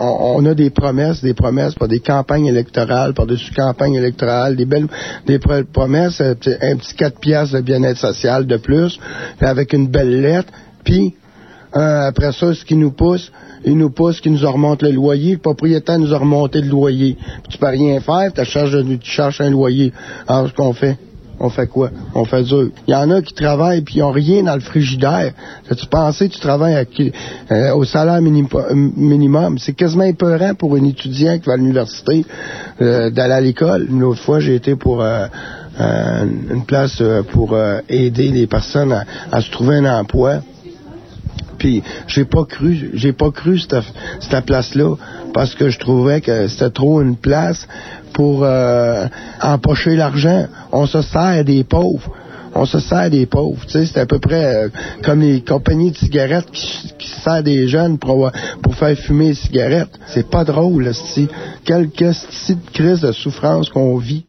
on a des promesses, par des campagnes électorales, par-dessus campagnes électorales, des promesses, un petit 4 piastres de bien-être social de plus, avec une belle lettre, puis après ça, ce qui nous pousse, qui nous remonte le loyer. Le propriétaire nous a remonté le loyer. Puis tu peux rien faire, tu cherches un loyer. Alors, ce qu'on fait? On fait quoi? On fait dur. Il y en a qui travaillent puis ils n'ont rien dans le frigidaire. As-tu pensé que tu travailles au salaire minimum? C'est quasiment épeurant pour un étudiant qui va à l'université d'aller à l'école. Une autre fois, j'ai été pour une place pour aider les personnes à se trouver un emploi. Puis j'ai pas cru cette place-là parce que je trouvais que c'était trop une place pour empocher l'argent. On se sert des pauvres. Tu sais, c'est à peu près comme les compagnies de cigarettes qui se servent des jeunes pour faire fumer les cigarettes. C'est pas drôle, quelle crise de souffrance qu'on vit.